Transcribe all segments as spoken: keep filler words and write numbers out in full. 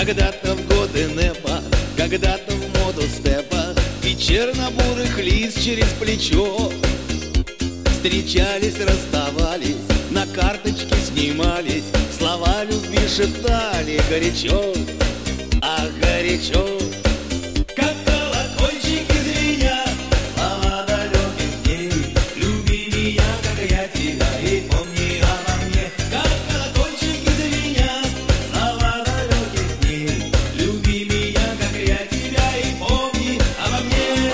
Когда-то в годы НЭПа, когда-то в моду степа, и чернобурых лиц через плечо встречались, расставались, на карточке снимались, слова любви шептали горячо, ах, горячо. Как колокольчики звенят, слова далеких дней, люби меня, как я тебя, и помни обо мне. Как колокольчики звенят, слова далеких дней, люби меня, как я тебя, и помни обо мне.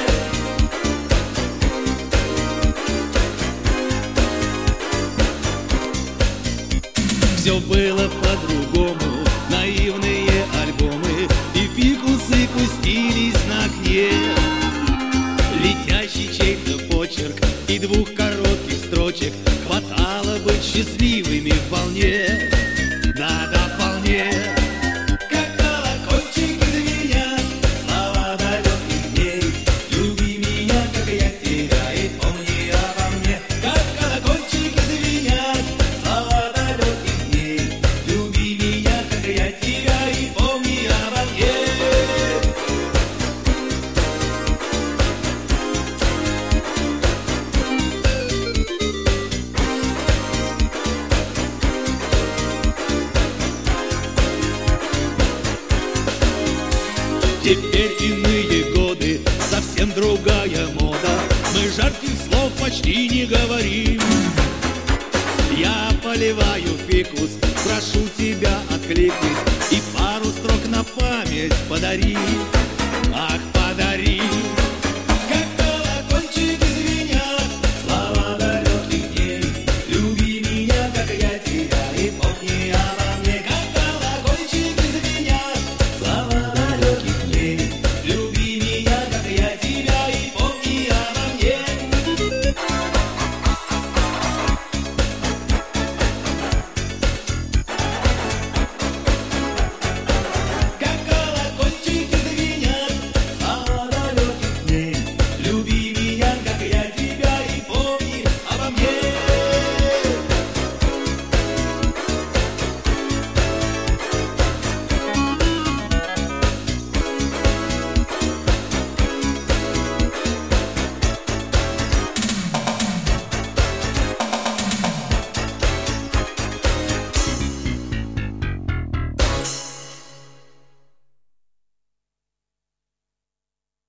Все было по-другому, наивные альбомы, и фикусы кустились на окне. Летящий чей-то почерк и двух коротких строчек хватало быть счастливыми вполне. Да-да, вполне. Как колокольчики звенят, слова далеких дней, люби меня, как я тебя, и помни обо мне. Как колокольчики звенят, слова далеких дней, люби меня, как я тебя, и помни обо мне. Теперь иные годы, совсем другая мода, мы жарких слов почти не говорим. Я поливаю фикус, прошу тебя откликнись и пару строк на память подари. Ах, подари.